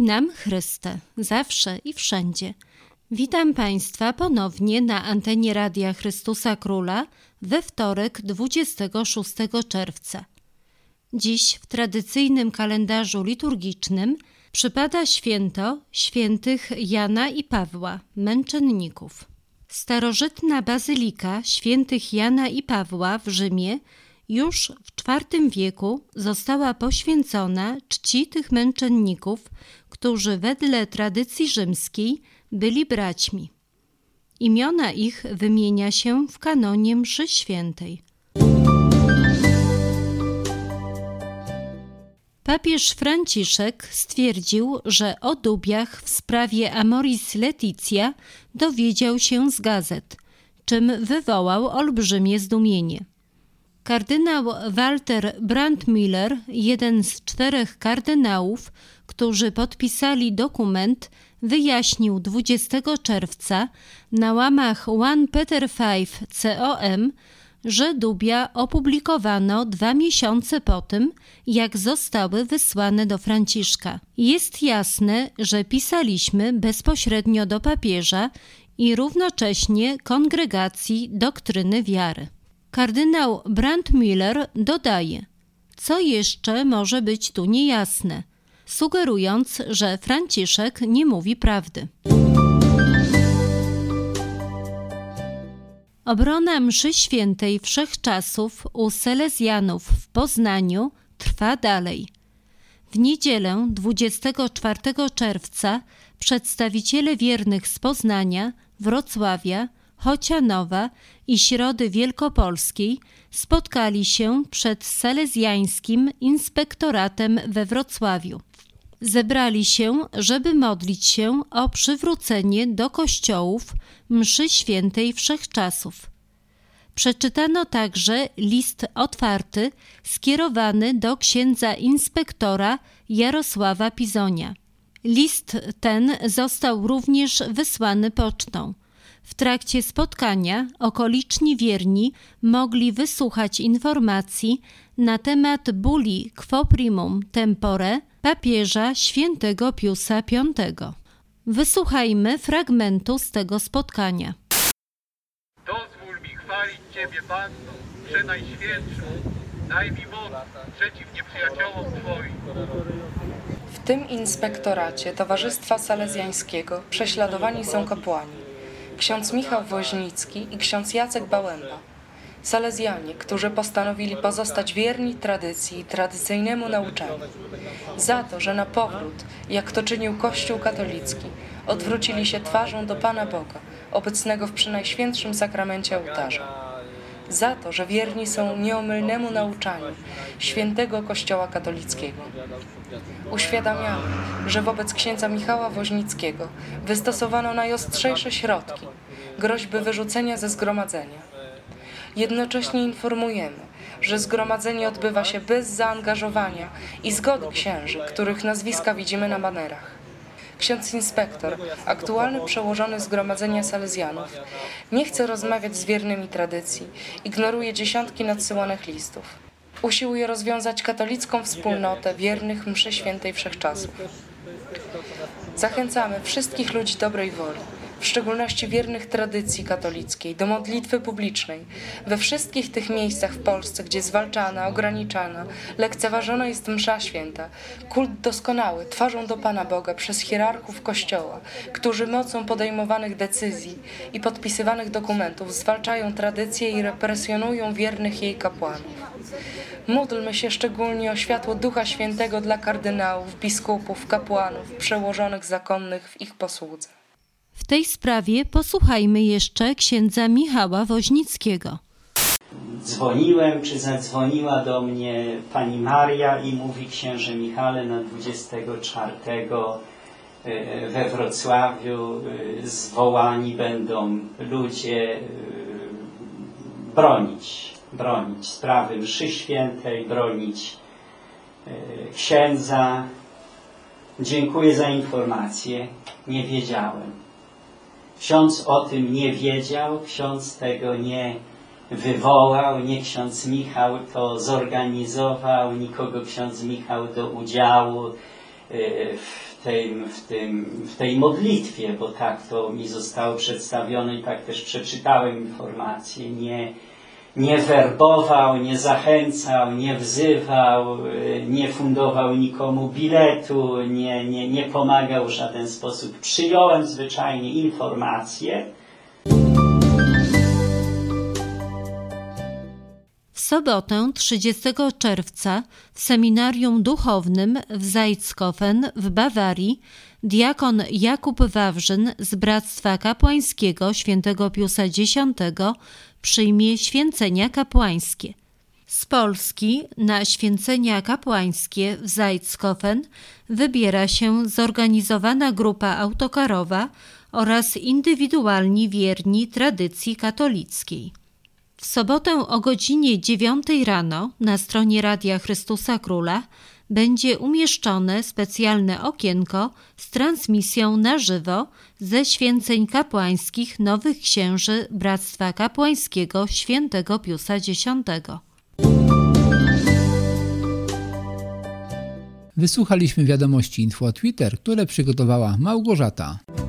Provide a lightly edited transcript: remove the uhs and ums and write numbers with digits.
nam Chryste, zawsze i wszędzie. Witam Państwa ponownie na antenie Radia Chrystusa Króla we wtorek 26 czerwca. Dziś w tradycyjnym kalendarzu liturgicznym przypada święto świętych Jana i Pawła, męczenników. Starożytna bazylika świętych Jana i Pawła w Rzymie już w IV wieku została poświęcona czci tych męczenników, którzy wedle tradycji rzymskiej byli braćmi. Imiona ich wymienia się w kanonie mszy świętej. Papież Franciszek stwierdził, że o dubiach w sprawie Amoris Laetitia dowiedział się z gazet, czym wywołał olbrzymie zdumienie. Kardynał Walter Brandmüller, jeden z 4 kardynałów, którzy podpisali dokument, wyjaśnił 20 czerwca na łamach One Peter 5 COM, że dubia opublikowano 2 miesiące po tym, jak zostały wysłane do Franciszka. Jest jasne, że pisaliśmy bezpośrednio do papieża i równocześnie Kongregacji Doktryny Wiary. Kardynał Brandmüller dodaje, co jeszcze może być tu niejasne, sugerując, że Franciszek nie mówi prawdy. Obrona mszy świętej wszechczasów u Salezjanów w Poznaniu trwa dalej. W niedzielę 24 czerwca przedstawiciele wiernych z Poznania, Wrocławia, Chocianowa i Środy Wielkopolskiej spotkali się przed Salezjańskim Inspektoratem we Wrocławiu. Zebrali się, żeby modlić się o przywrócenie do kościołów mszy świętej wszechczasów. Przeczytano także list otwarty skierowany do księdza inspektora Jarosława Pizonia. List ten został również wysłany pocztą. W trakcie spotkania okoliczni wierni mogli wysłuchać informacji na temat bulli Quo Primum Tempore papieża świętego Piusa V. Wysłuchajmy fragmentu z tego spotkania. Dozwól mi chwalić Ciebie, Panno, Przenajświętszą, daj mi moc przeciw nieprzyjaciołom Twoim. W tym inspektoracie Towarzystwa Salezjańskiego prześladowani są kapłani, ksiądz Michał Woźnicki i ksiądz Jacek Bałęba. Salezjanie, którzy postanowili pozostać wierni tradycji i tradycyjnemu nauczaniu. Za to, że na powrót, jak to czynił Kościół katolicki, odwrócili się twarzą do Pana Boga, obecnego w przynajświętszym sakramencie ołtarza. Za to, że wierni są nieomylnemu nauczaniu świętego Kościoła katolickiego. Uświadamiamy, że wobec księdza Michała Woźnickiego wystosowano najostrzejsze środki, groźby wyrzucenia ze zgromadzenia. Jednocześnie informujemy, że zgromadzenie odbywa się bez zaangażowania i zgody księży, których nazwiska widzimy na banerach. Ksiądz inspektor, aktualny przełożony Zgromadzenia Salezjanów, nie chce rozmawiać z wiernymi tradycji, ignoruje dziesiątki nadsyłanych listów. Usiłuje rozwiązać katolicką wspólnotę wiernych mszy świętej wszechczasów. Zachęcamy wszystkich ludzi dobrej woli, w szczególności wiernych tradycji katolickiej, do modlitwy publicznej we wszystkich tych miejscach w Polsce, gdzie zwalczana, ograniczana, lekceważona jest msza święta, kult doskonały twarzą do Pana Boga przez hierarchów Kościoła, którzy mocą podejmowanych decyzji i podpisywanych dokumentów zwalczają tradycję i represjonują wiernych jej kapłanów. Módlmy się szczególnie o światło Ducha Świętego dla kardynałów, biskupów, kapłanów, przełożonych zakonnych w ich posłudze. W tej sprawie posłuchajmy jeszcze księdza Michała Woźnickiego. Dzwoniłem, czy zadzwoniła do mnie pani Maria i mówi: księże Michale, na 24 we Wrocławiu zwołani będą ludzie bronić sprawy mszy świętej, bronić księdza. Dziękuję za informację, nie wiedziałem. Ksiądz o tym nie wiedział, ksiądz tego nie wywołał, nie ksiądz Michał to zorganizował, nikogo ksiądz Michał do udziału w w tej modlitwie, bo tak to mi zostało przedstawione i tak też przeczytałem informację. Nie werbował, nie zachęcał, nie wzywał, nie fundował nikomu biletu, nie pomagał w żaden sposób. Przyjąłem zwyczajnie informację. W sobotę 30 czerwca w seminarium duchownym w Zeitskofen w Bawarii diakon Jakub Wawrzyn z Bractwa Kapłańskiego Świętego Piusa X przyjmie święcenia kapłańskie. Z Polski na święcenia kapłańskie w Zeitskofen wybiera się zorganizowana grupa autokarowa oraz indywidualni wierni tradycji katolickiej. W sobotę o godzinie 9 rano na stronie Radia Chrystusa Króla będzie umieszczone specjalne okienko z transmisją na żywo ze święceń kapłańskich nowych księży Bractwa Kapłańskiego Świętego Piusa X. Wysłuchaliśmy wiadomości Info Twitter, które przygotowała Małgorzata.